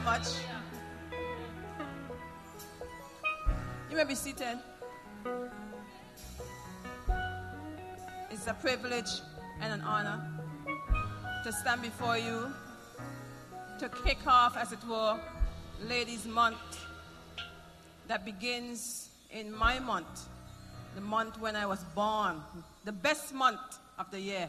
much. You may be seated. It's a privilege and an honor to stand before you to kick off, as it were, Ladies' Month that begins in my month, the month when I was born, the best month of the year.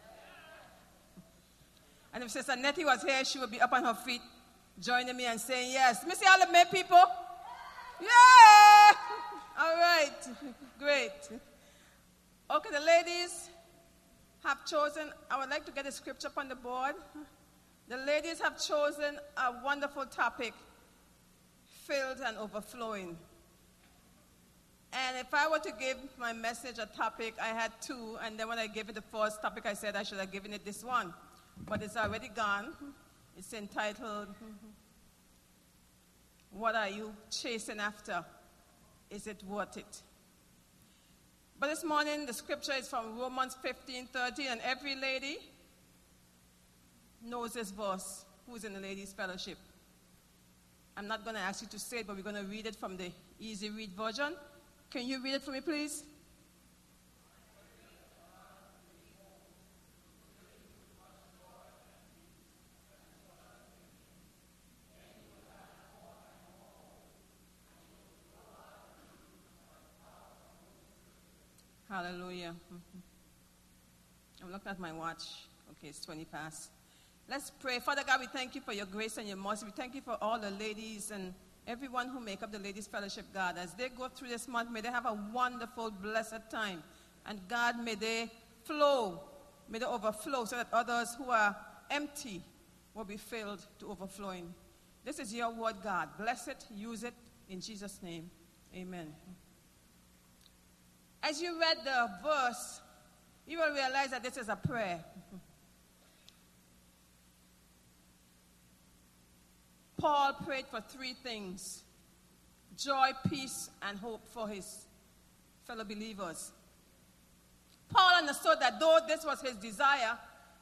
And if Sister Nettie was here, she would be up on her feet joining me and saying, yes. Missy, all the May people? Yeah! All right. Great. Okay, the ladies have chosen, I would like to get a scripture up on the board. The ladies have chosen a wonderful topic, filled and overflowing. And if I were to give my message a topic, I had two, and then when I gave it the first topic, I said I should have given it this one. But it's already gone. It's entitled, What Are You Chasing After? Is It Worth It? But this morning, the scripture is from Romans 15:13, and every lady knows this verse who's in the ladies' fellowship. I'm not going to ask you to say it, but we're going to read it from the easy read version. Can you read it for me, please? Hallelujah. I'm looking at my watch. Okay, it's 20 past. Let's pray. Father God, we thank you for your grace and your mercy. We thank you for all the ladies and everyone who make up the Ladies' Fellowship, God. As they go through this month, may they have a wonderful, blessed time. And God, may they flow, may they overflow so that others who are empty will be filled to overflowing. This is your word, God. Bless it, use it, in Jesus' name. Amen. As you read the verse, you will realize that this is a prayer. Paul prayed for three things: joy, peace, and hope for his fellow believers. Paul understood that though this was his desire,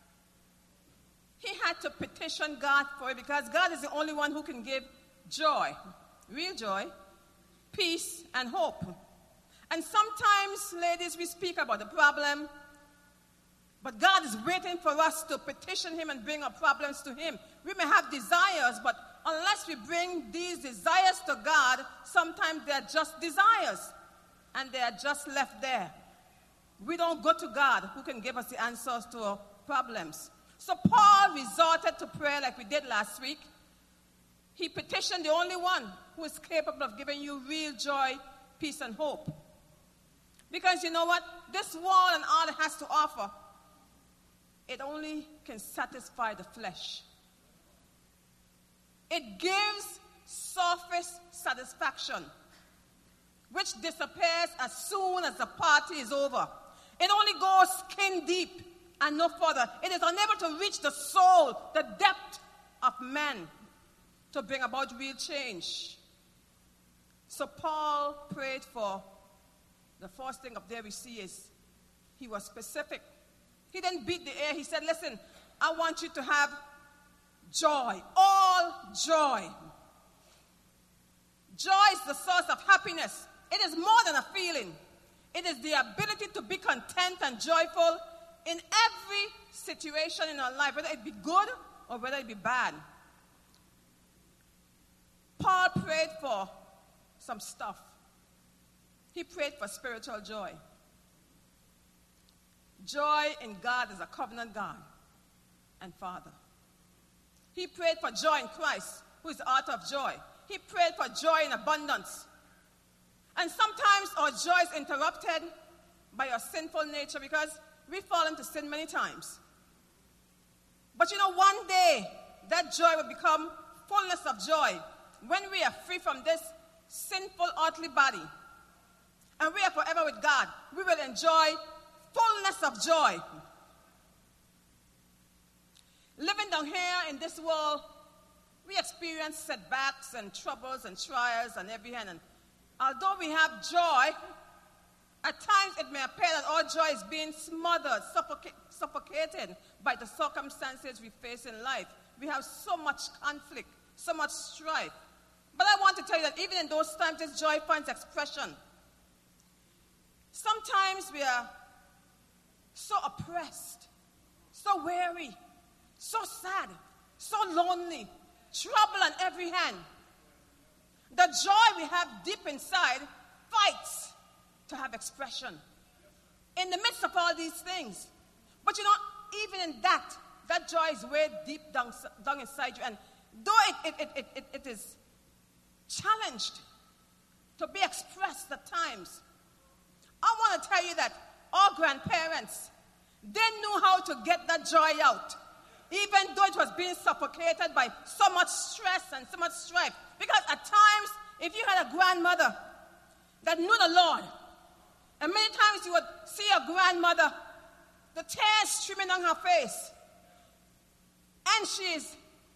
he had to petition God for it, because God is the only one who can give joy, real joy, peace, and hope. And sometimes, ladies, we speak about the problem, but God is waiting for us to petition him and bring our problems to him. We may have desires, but unless we bring these desires to God, sometimes they're just desires, and they're just left there. We don't go to God, who can give us the answers to our problems. So Paul resorted to prayer like we did last week. He petitioned the only one who is capable of giving you real joy, peace, and hope. Because you know what? This world and all it has to offer, it only can satisfy the flesh. It gives surface satisfaction, which disappears as soon as the party is over. It only goes skin deep and no further. It is unable to reach the soul, the depth of man, to bring about real change. So Paul prayed for, the first thing up there we see is, he was specific. He didn't beat the air. He said, listen, I want you to have joy, all joy. Joy is the source of happiness. It is more than a feeling. It is the ability to be content and joyful in every situation in our life, whether it be good or whether it be bad. Paul prayed for some stuff. He prayed for spiritual joy. Joy in God is a covenant God and Father. He prayed for joy in Christ, who is the author of joy. He prayed for joy in abundance. And sometimes our joy is interrupted by our sinful nature, because we fall into sin many times. But you know, one day, that joy will become fullness of joy when we are free from this sinful earthly body. And we are forever with God. We will enjoy fullness of joy. Living down here in this world, we experience setbacks and troubles and trials on every hand. And although we have joy, at times it may appear that our joy is being smothered, suffocated by the circumstances we face in life. we have so much conflict, so much strife. But I want to tell you that even in those times, this joy finds expression. Sometimes we are so oppressed, so weary, so sad, so lonely, trouble on every hand. The joy we have deep inside fights to have expression in the midst of all these things. But you know, even in that joy is way deep down inside you. And though it is challenged to be expressed at times, I want to tell you that our grandparents, they knew how to get that joy out, even though it was being suffocated by so much stress and so much strife. Because at times, if you had a grandmother that knew the Lord, and many times you would see a grandmother, the tears streaming down her face, and she's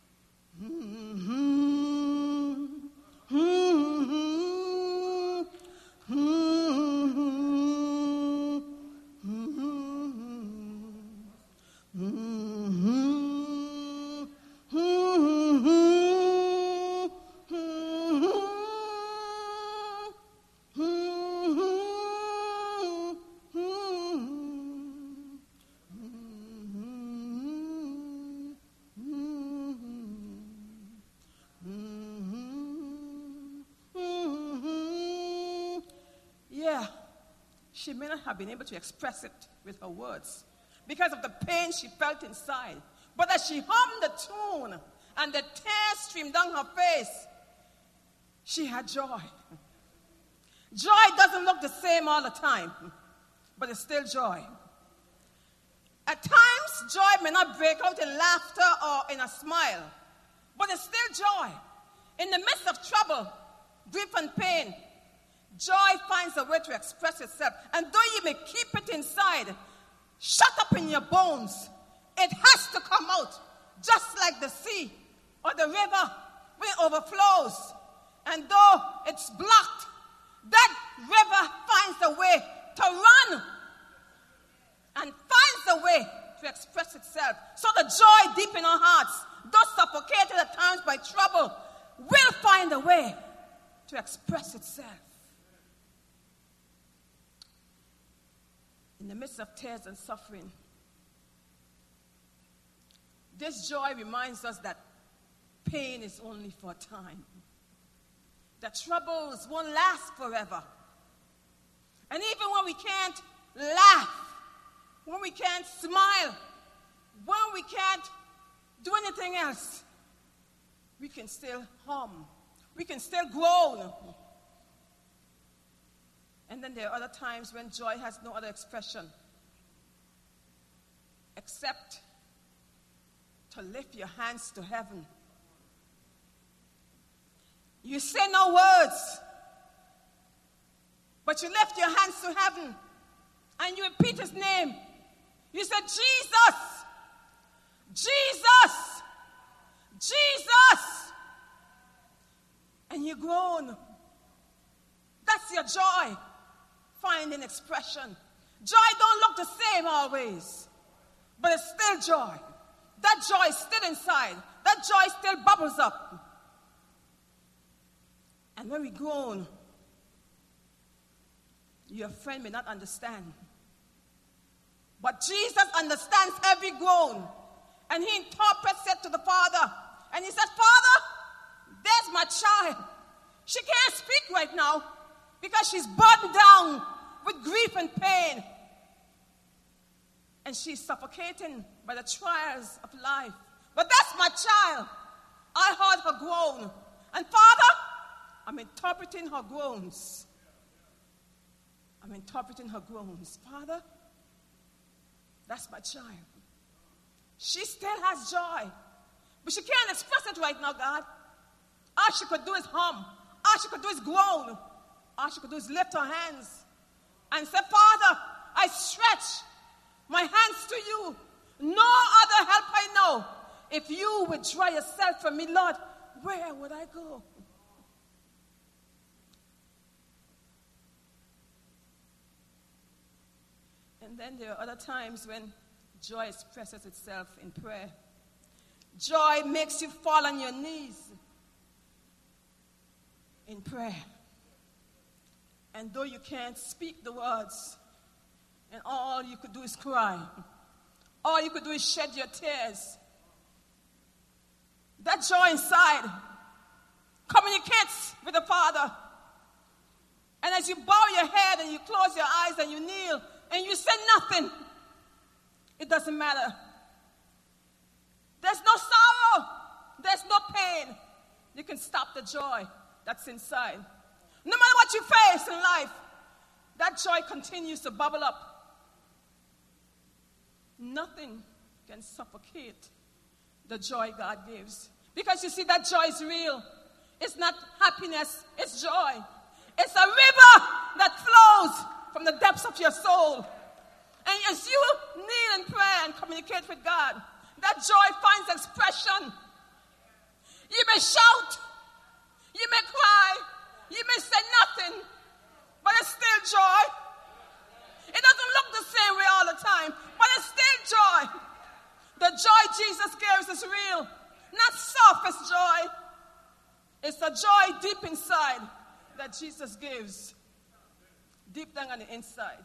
she may not have been able to express it with her words because of the pain she felt inside. But as she hummed the tune and the tears streamed down her face, she had joy. Joy doesn't look the same all the time, but it's still joy. At times, joy may not break out in laughter or in a smile, but it's still joy. In the midst of trouble, grief and pain, joy finds a way to express itself. And though you may keep it inside, shut up in your bones, it has to come out, just like the sea or the river when it overflows. And though it's blocked, that river finds a way to run and finds a way to express itself. So the joy deep in our hearts, though suffocated at times by trouble, will find a way to express itself. In the midst of tears and suffering, this joy reminds us that pain is only for a time. That troubles won't last forever. And even when we can't laugh, when we can't smile, when we can't do anything else, we can still hum. We can still groan. And then there are other times when joy has no other expression except to lift your hands to heaven. You say no words, but you lift your hands to heaven and you repeat his name. You say, Jesus, Jesus, Jesus. And you groan. That's your joy finding expression. Joy don't look the same always, but it's still joy. That joy is still inside. That joy still bubbles up. And when we groan, your friend may not understand. But Jesus understands every groan. And he interprets it to the Father. And he says, Father, there's my child. She can't speak right now because she's burdened down with grief and pain. And she's suffocating by the trials of life. But that's my child. I heard her groan. And Father, I'm interpreting her groans. I'm interpreting her groans. Father, that's my child. She still has joy. But she can't express it right now, God. All she could do is hum. All she could do is groan. All she could do is lift her hands and say, Father, I stretch my hands to you. No other help I know. If you withdraw yourself from me, Lord, where would I go? And then there are other times when joy expresses itself in prayer. Joy makes you fall on your knees in prayer. And though you can't speak the words, and all you could do is cry, all you could do is shed your tears, that joy inside communicates with the Father. And as you bow your head and you close your eyes and you kneel and you say nothing, it doesn't matter. There's no sorrow. There's no pain. You can stop the joy that's inside. No matter what you face in life, that joy continues to bubble up. Nothing can suffocate the joy God gives. Because you see, that joy is real. It's not happiness, it's joy. It's a river that flows from the depths of your soul. And as you kneel in prayer and communicate with God, that joy finds expression. You may shout, you may cry, you may say nothing, but it's still joy. It doesn't look the same way all the time, but it's still joy. The joy Jesus gives is real, not surface joy. It's a joy deep inside that Jesus gives, deep down on the inside.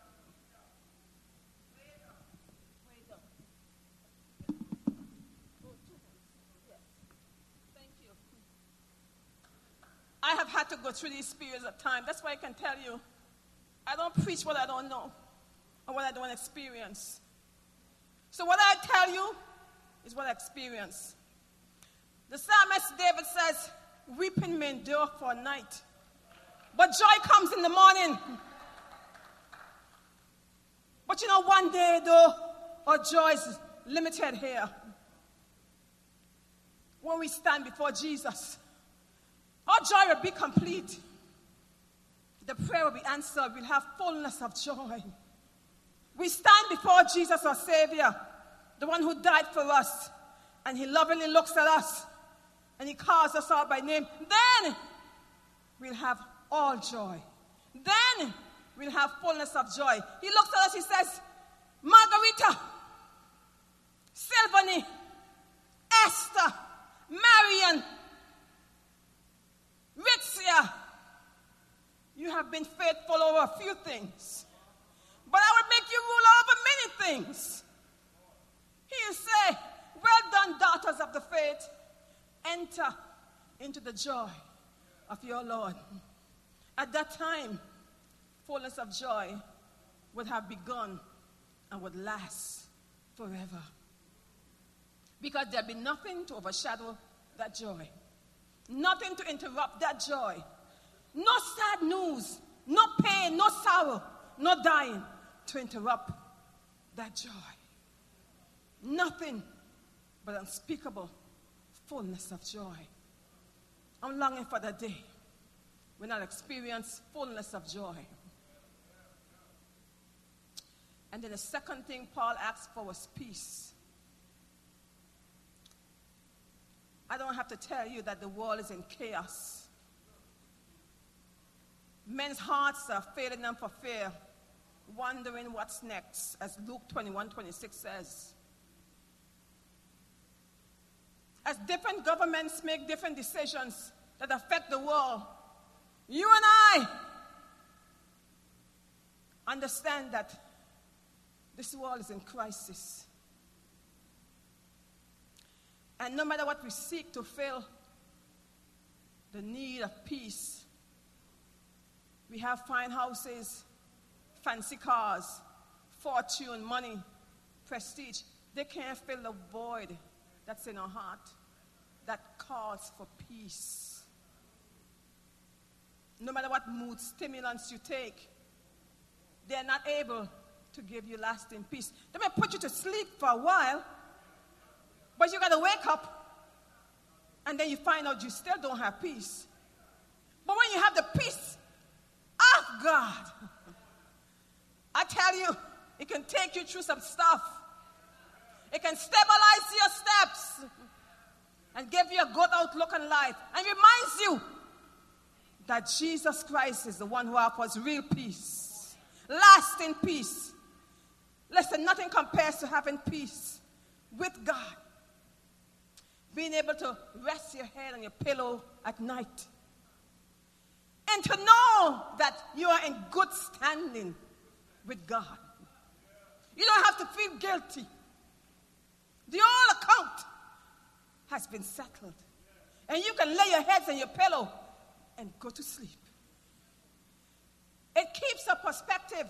I have had to go through these periods of time. That's why I can tell you, I don't preach what I don't know or what I don't experience. So what I tell you is what I experience. The psalmist David says, weeping may endure for a night, but joy comes in the morning. But you know, one day though, our joy is limited here. When we stand before Jesus, our joy will be complete. The prayer will be answered. We'll have fullness of joy. We stand before Jesus, our Savior, the one who died for us, and he lovingly looks at us, and he calls us out by name. Then we'll have all joy. Then we'll have fullness of joy. He looks at us, he says, Margarita, Sylvanie, Esther, Marian, Ritzia, you have been faithful over a few things, but I will make you ruler over many things. He will say, well done, daughters of the faith. Enter into the joy of your Lord. At that time, fullness of joy would have begun and would last forever. Because there'll be nothing to overshadow that joy. Nothing to interrupt that joy. No sad news, no pain, no sorrow, no dying to interrupt that joy. Nothing but unspeakable fullness of joy. I'm longing for the day when I'll experience fullness of joy. And then the second thing Paul asked for was peace. I don't have to tell you that the world is in chaos. Men's hearts are failing them for fear, wondering what's next, as Luke 21:26 says. As different governments make different decisions that affect the world, you and I understand that this world is in crisis. And no matter what we seek to fill the need of peace, we have fine houses, fancy cars, fortune, money, prestige. They can't fill the void that's in our heart that calls for peace. No matter what mood stimulants you take, they're not able to give you lasting peace. They may put you to sleep for a while, but you got to wake up, and then you find out you still don't have peace. But when you have the peace of God, I tell you, it can take you through some stuff. It can stabilize your steps and give you a good outlook on life and reminds you that Jesus Christ is the one who offers real peace, lasting peace. Listen, nothing compares to having peace with God. being able to rest your head on your pillow at night. And to know that you are in good standing with God. You don't have to feel guilty. The old account has been settled. And you can lay your heads on your pillow and go to sleep. It keeps a perspective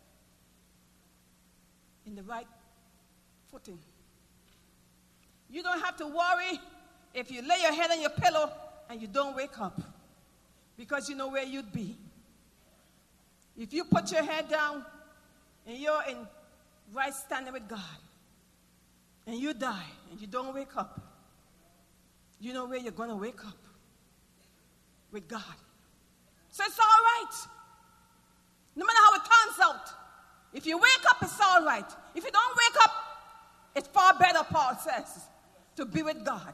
in the right footing. You don't have to worry if you lay your head on your pillow and you don't wake up, because you know where you'd be. If you put your head down and you're in right standing with God, and you die and you don't wake up, you know where you're going to wake up, with God. So it's all right. No matter how it turns out. If you wake up, it's all right. If you don't wake up, it's far better, Paul says, to be with God.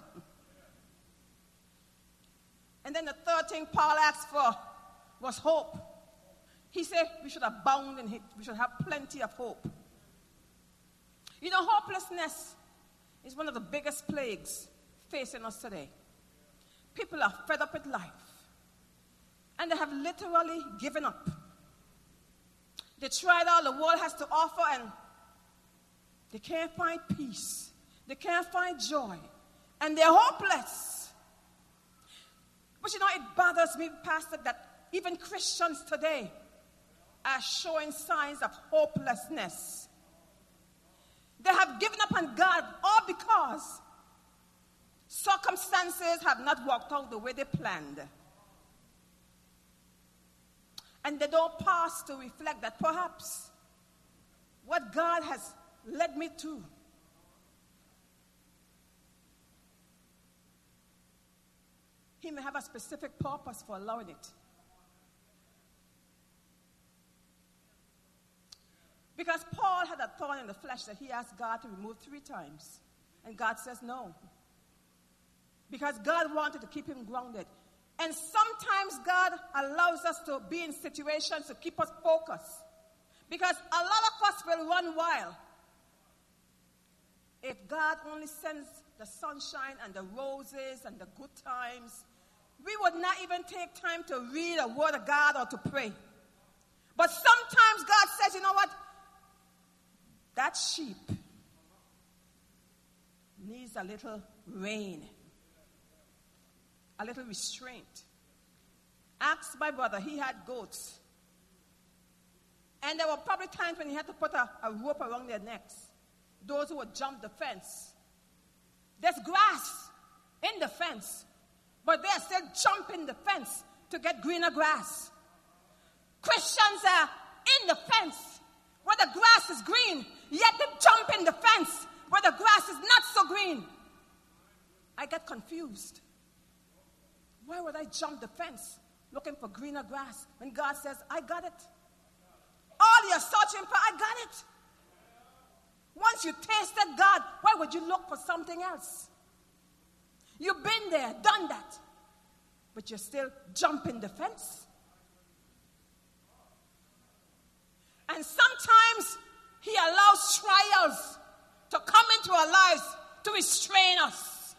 And then the third thing Paul asked for was hope. He said we should abound in it. We should have plenty of hope. You know, hopelessness is one of the biggest plagues facing us today. People are fed up with life. And they have literally given up. They tried all the world has to offer, and they can't find peace. They can't find joy. And they're hopeless. But you know, it bothers me, Pastor, that even Christians today are showing signs of hopelessness. They have given up on God, all because circumstances have not worked out the way they planned. And they don't pause to reflect that perhaps what God has led me to He may have a specific purpose for allowing it. Because Paul had a thorn in the flesh that he asked God to remove 3 times. And God says no. Because God wanted to keep him grounded. And sometimes God allows us to be in situations to keep us focused. Because a lot of us will run wild. If God only sends the sunshine and the roses and the good times, we would not even take time to read a word of God or to pray. But sometimes God says, you know what? That sheep needs a little rein, a little restraint. Ask my brother, he had goats. And there were probably times when he had to put a rope around their necks. Those who would jump the fence. There's grass in the fence, but they're still jumping the fence to get greener grass. Christians are in the fence where the grass is green, yet they jump in the fence where the grass is not so green. I get confused. Why would I jump the fence looking for greener grass when God says, I got it? All you're searching for, I got it. Once you tasted God, why would you look for something else? You've been there, done that, but you're still jumping the fence. And sometimes He allows trials to come into our lives to restrain us,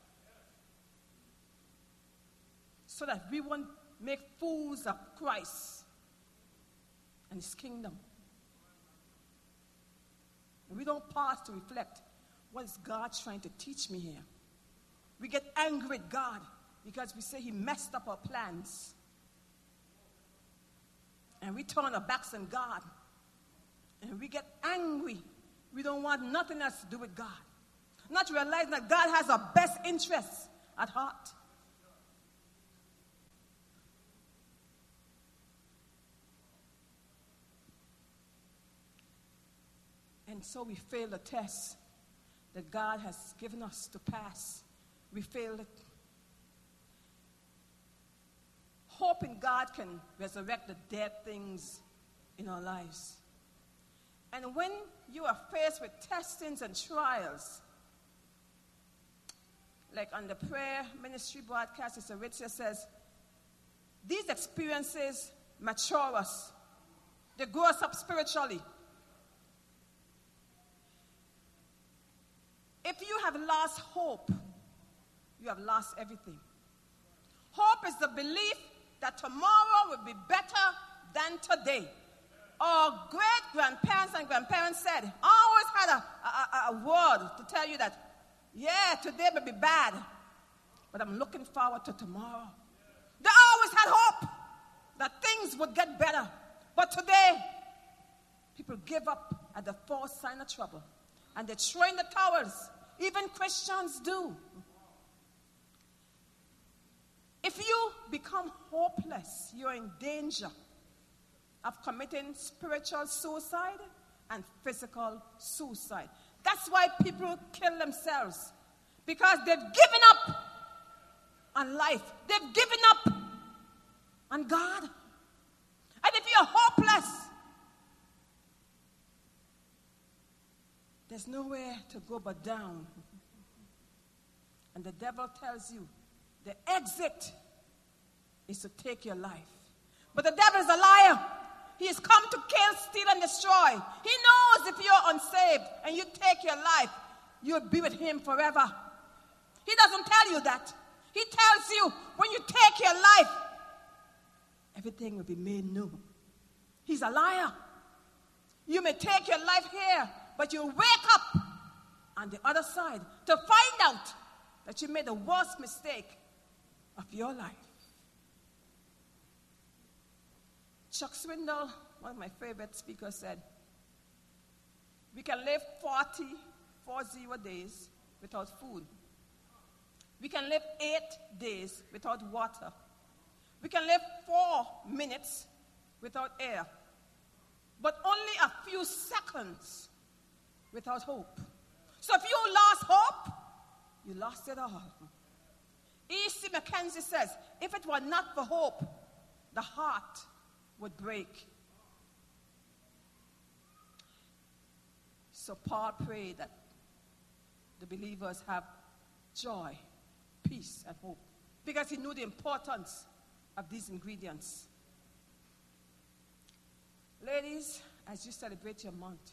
so that we won't make fools of Christ and His kingdom. And we don't pause to reflect, what is God trying to teach me here? We get angry with God because we say He messed up our plans. And we turn our backs on God. And we get angry. We don't want nothing else to do with God. Not realizing that God has our best interests at heart. And so we fail the test that God has given us to pass. We fail it. Hoping God can resurrect the dead things in our lives. And when you are faced with testings and trials, like on the prayer ministry broadcast, Sister Richard says, these experiences mature us. They grow us up spiritually. If you have lost hope you have lost everything. Hope is the belief that tomorrow will be better than today. Our great-grandparents and grandparents said, always had a word to tell you that, yeah, today may be bad, but I'm looking forward to tomorrow. They always had hope that things would get better. But today, people give up at the first sign of trouble. And they throw in the towels. Even Christians do. If you become hopeless, you're in danger of committing spiritual suicide and physical suicide. That's why people kill themselves. Because they've given up on life. They've given up on God. And if you're hopeless, there's nowhere to go but down. And the devil tells you the exit is to take your life. But the devil is a liar. He has come to kill, steal, and destroy. He knows if you're unsaved and you take your life, you'll be with him forever. He doesn't tell you that. He tells you when you take your life, everything will be made new. He's a liar. You may take your life here, but you'll wake up on the other side to find out that you made the worst mistake of your life. Chuck Swindoll, one of my favorite speakers, said, we can live 40 days without food. We can live 8 days without water. We can live 4 minutes without air. But only a few seconds without hope. So if you lost hope, you lost it all. E.C. Mackenzie says, if it were not for hope, the heart would break. So Paul prayed that the believers have joy, peace, and hope, because he knew the importance of these ingredients. Ladies, as you celebrate your month,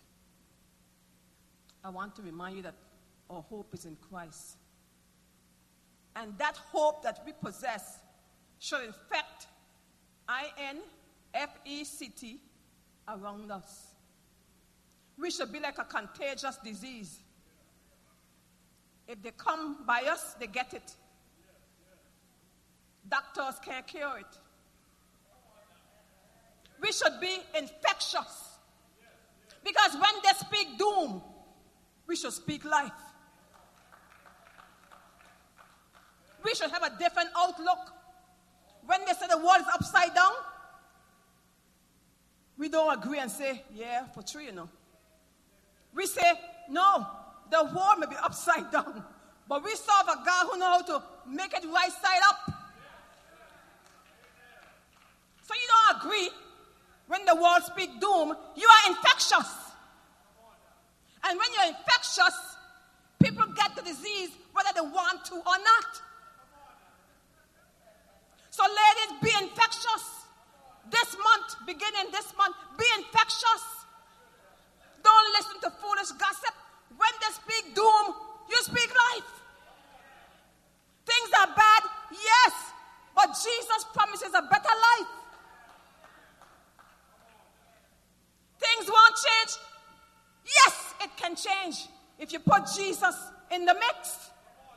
I want to remind you that our hope is in Christ. And that hope that we possess should infect INFECT around us. We should be like a contagious disease. If they come by us, they get it. Doctors can't cure it. We should be infectious. Because when they speak doom, we should speak life. We should have a different outlook. When they say the world is upside down, we don't agree and say, yeah, for true, you know. We say, no, the world may be upside down, but we serve a God who knows how to make it right side up. So you don't agree when the world speaks doom. You are infectious. And when you're infectious, people get the disease whether they want to or not. So ladies, be infectious. This month, beginning this month, be infectious. Don't listen to foolish gossip. When they speak doom, you speak life. Things are bad, yes, but Jesus promises a better life. Things won't change. Yes, it can change if you put Jesus in the mix.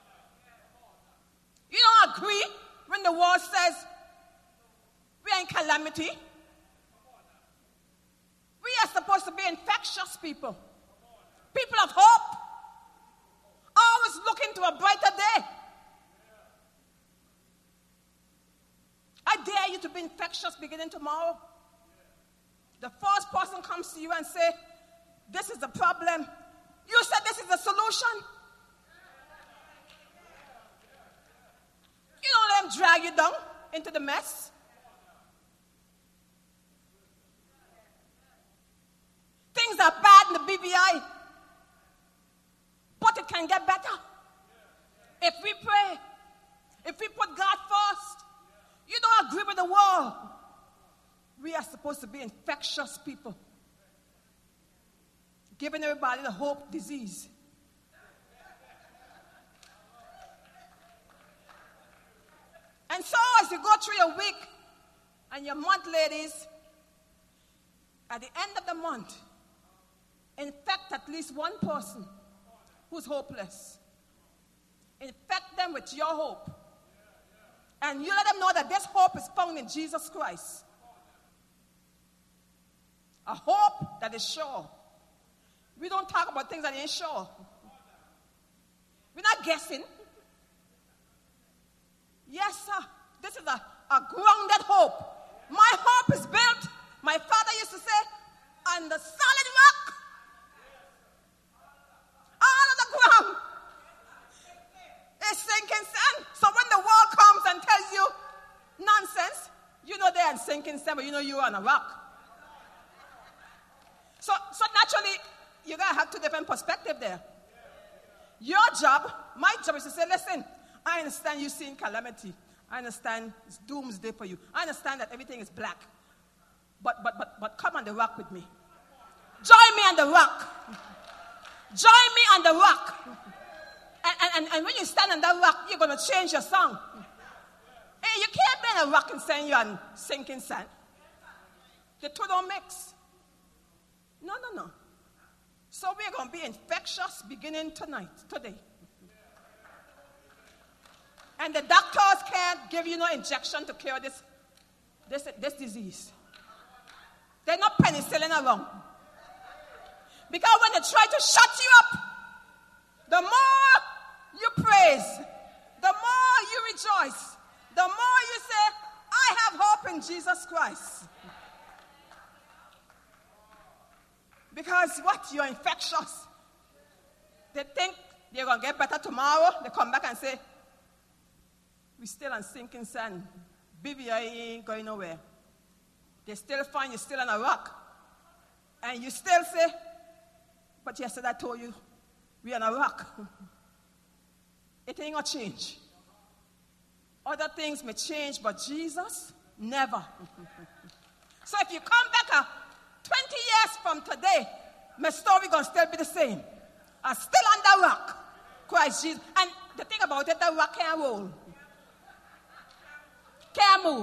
You don't agree when the world says we are in calamity. We are supposed to be infectious people. People of hope. Always looking to a brighter day. I dare you to be infectious beginning tomorrow. The first person comes to you and say, this is the problem. You said this is the solution. You don't let them drag you down into the mess. Things are bad in the BBI, but it can get better. If we pray, if we put God first, you don't agree with the world. We are supposed to be infectious people, giving everybody the hope disease. as you go through your week and your month, ladies, at the end of the month, infect at least one person who's hopeless. Infect them with your hope. And you let them know that this hope is found in Jesus Christ. A hope that is sure. We don't talk about things that ain't sure. We're not guessing. Yes, sir. This is a grounded hope. My hope is built, my father used to say, on the solid rock. All of the ground is sinking sand. So when the world comes and tells you nonsense, you know they're in sinking sand, but you know you're on a rock. So naturally, you're going to have two different perspectives there. Your job, my job is to say, listen, I understand you're seeing calamity. I understand it's doomsday for you. I understand that everything is black. But come on the rock with me. Join me on the rock. Join me on the rock. And when you stand on that rock, you're going to change your song. Hey, you can't be on a rock and saying you're on sinking sand. The two don't mix. No. So we're going to be infectious beginning today. And the doctors can't give you no injection to cure this disease. There's no penicillin around. Because when they try to shut you up, the more you praise, the more you rejoice, the more you say, I have hope in Jesus Christ. Because what? You're infectious. They think they're going to get better tomorrow. They come back and say, we're still on sinking sand. BBI ain't going nowhere. They still find you're still on a rock. And you still say, but yesterday I told you we're on a rock. It ain't going to change. Other things may change, but Jesus, never. So if you come back 20 years from today, my story going to still be the same. I'm still on the rock. Christ Jesus. And the thing about it, the rock can't roll. Can't move.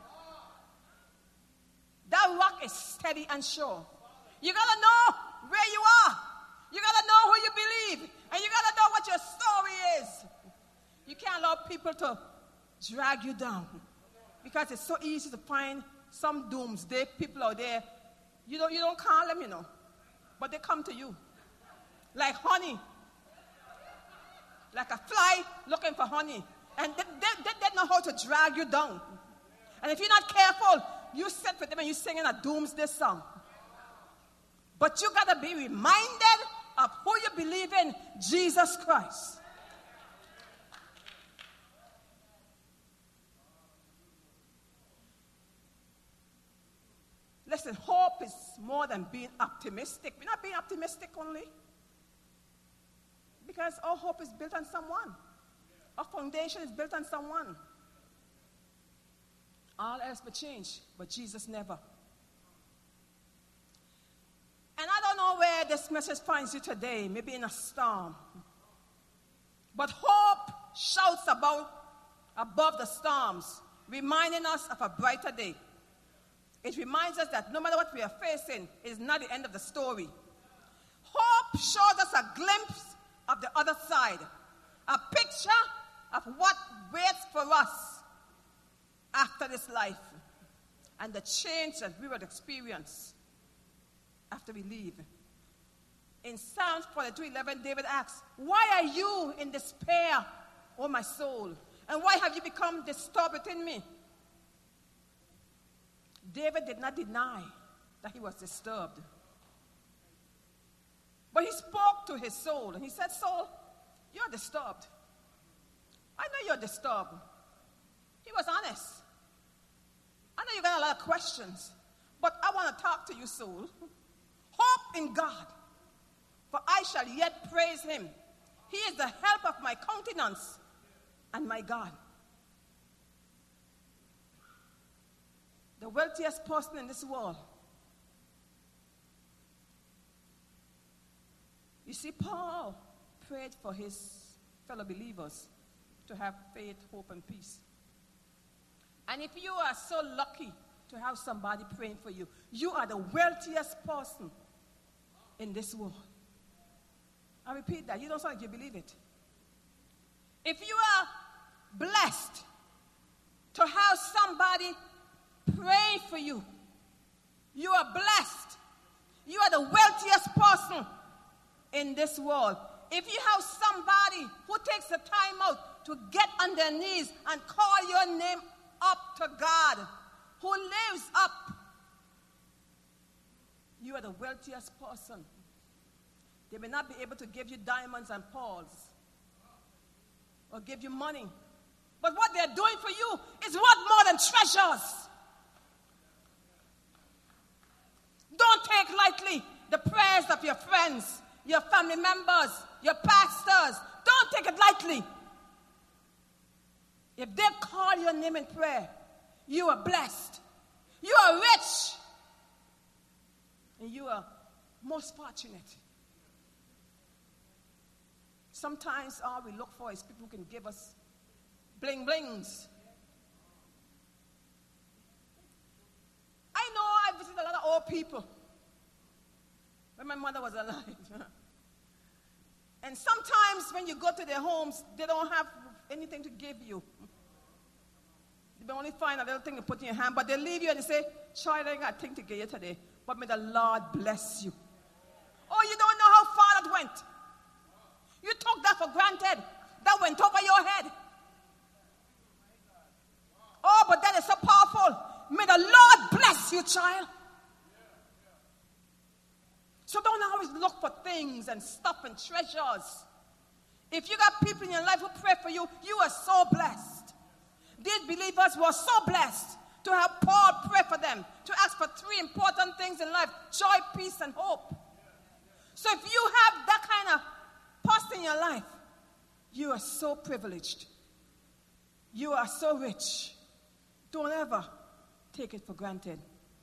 That rock is steady and sure. You got to know where you are. You got to know who you believe. And you got to know what your story is. You can't allow people to drag you down. Because it's so easy to find some doomsday people out there. You don't call them, but they come to you. Like honey. Like a fly looking for honey. And they know how to drag you down. And if you're not careful, you sit with them and you're singing a doomsday song. But you got to be reminded of who you believe in, Jesus Christ. Listen, hope is more than being optimistic. We're not being optimistic only. Because our hope is built on someone. Our foundation is built on someone. All else may change, but Jesus never. And I don't know where this message finds you today, maybe in a storm. But hope shouts above the storms, reminding us of a brighter day. It reminds us that no matter what we are facing, it is not the end of the story. Hope shows us a glimpse of the other side, a picture of what waits for us after this life, and the change that we will experience after we leave. In Psalms 42:11, David asks, why are you in despair, O my soul? And why have you become disturbed within me? David did not deny that he was disturbed. But he spoke to his soul, and he said, soul, you're disturbed. I know you're disturbed. He was honest. I know you got a lot of questions, but I want to talk to you, soul. Hope in God, for I shall yet praise him. He is the help of my countenance and my God. The wealthiest person in this world. You see, Paul prayed for his fellow believers to have faith, hope, and peace. And if you are so lucky to have somebody praying for you, you are the wealthiest person in this world. I repeat that. You don't sound like you believe it. If you are blessed to have somebody praying for you, you are blessed. You are the wealthiest person in this world. If you have somebody who takes the time out to get on their knees and call your name up to God, who lives up, you are the wealthiest person. They may not be able to give you diamonds and pearls or give you money, but what they're doing for you is worth more than treasures. Don't take lightly the prayers of your friends, your family members, your pastors. Don't take it lightly. If they call your name in prayer, you are blessed. You are rich. And you are most fortunate. Sometimes all we look for is people who can give us bling blings. I know I visited a lot of old people when my mother was alive. And sometimes when you go to their homes, they don't have anything to give you. They only find a little thing to put in your hand, but they leave you and they say, child, I ain't got a thing to give you today, but may the Lord bless you. Oh, you don't know how far that went. You took that for granted. That went over your head. Oh, but that is so powerful. May the Lord bless you, child. So don't always look for things and stuff and treasures. If you got people in your life who pray for you, you are so blessed. These believers were so blessed to have Paul pray for them, to ask for 3 important things in life: joy, peace, and hope. So if you have that kind of person in your life, you are so privileged. You are so rich. Don't ever take it for granted.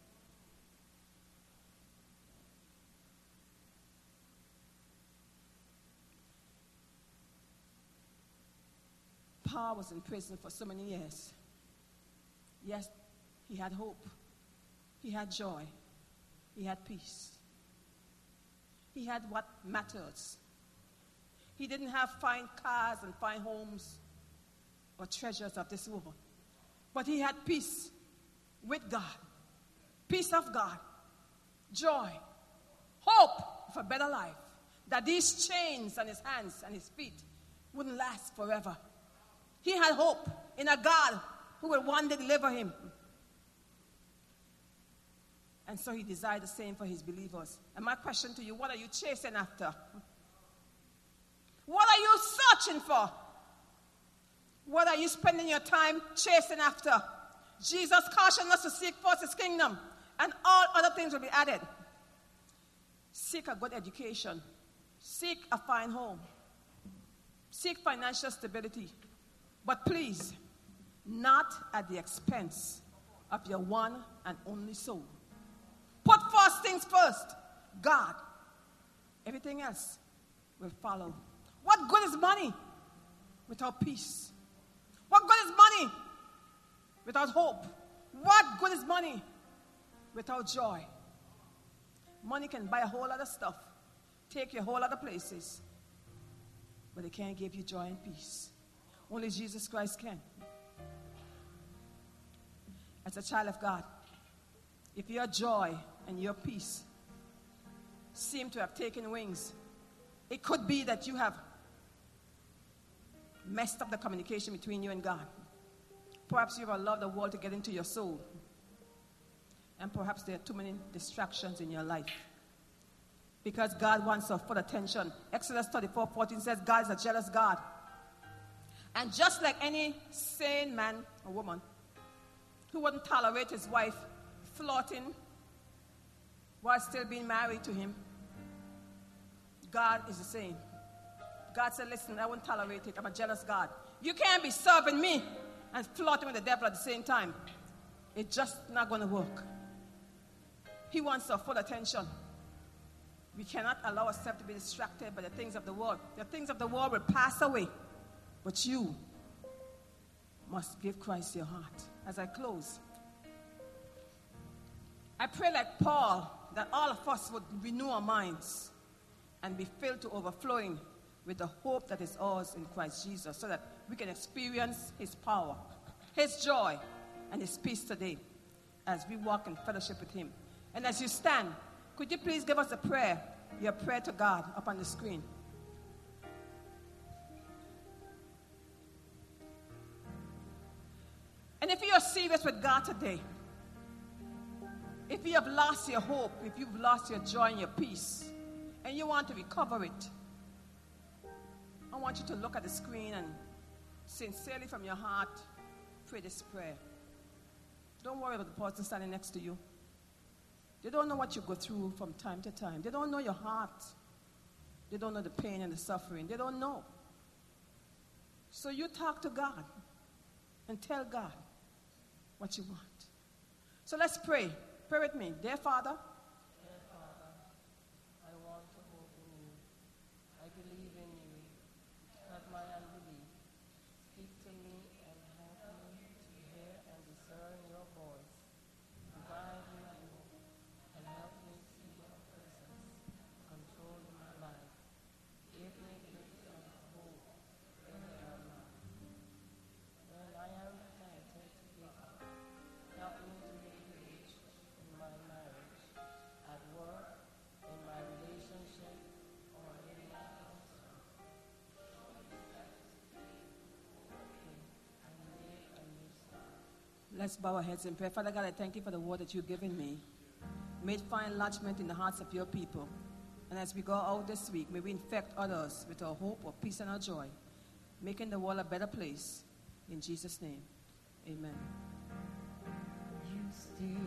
Paul was in prison for so many years. Yes, he had hope. He had joy. He had peace. He had what matters. He didn't have fine cars and fine homes or treasures of this world. But he had peace with God. Peace of God. Joy. Hope for a better life. That these chains on his hands and his feet wouldn't last forever. He had hope in a God who would one day deliver him. And so he desired the same for his believers. And my question to you, what are you chasing after? What are you searching for? What are you spending your time chasing after? Jesus cautioned us to seek first his kingdom, and all other things will be added. Seek a good education. Seek a fine home. Seek financial stability. But please, not at the expense of your one and only soul. Put first things first. God. Everything else will follow. What good is money without peace? What good is money without hope? What good is money without joy? Money can buy a whole lot of stuff, take you a whole lot of places, but it can't give you joy and peace. Only Jesus Christ can. As a child of God, if your joy and your peace seem to have taken wings, it could be that you have messed up the communication between you and God. Perhaps you have allowed the world to get into your soul. And perhaps there are too many distractions in your life. Because God wants our full attention. Exodus 34:14 says God is a jealous God. And just like any sane man or woman who wouldn't tolerate his wife flirting while still being married to him, God is the same. God said, listen, I won't tolerate it. I'm a jealous God. You can't be serving me and flirting with the devil at the same time. It's just not going to work. He wants our full attention. We cannot allow ourselves to be distracted by the things of the world. The things of the world will pass away. But you must give Christ your heart. As I close, I pray like Paul that all of us would renew our minds and be filled to overflowing with the hope that is ours in Christ Jesus, so that we can experience his power, his joy, and his peace today as we walk in fellowship with him. And as you stand, could you please give us a prayer, your prayer to God up on the screen? And if you are serious with God today, if you have lost your hope, if you've lost your joy and your peace, and you want to recover it, I want you to look at the screen and sincerely from your heart pray this prayer. Don't worry about the person standing next to you. They don't know what you go through from time to time. They don't know your heart. They don't know the pain and the suffering. They don't know. So you talk to God and tell God what you want. So let's pray. Pray with me. Dear Father, I want to hope in you. I believe in you. Not my unbelief. Speak to me and help me to hear and discern your voice. Revive me and help me see your presence, control in my life. Give me grace and hope when I am not. When I am tempted to give up, help me to make reach in my marriage, at work, in my relationship, or in my household. And make a new start. let's bow our heads and pray. Father God, I thank you for the word that you've given me. May it find lodgment in the hearts of your people. And as we go out this week, may we infect others with our hope, our peace, and our joy, making the world a better place. In Jesus' name.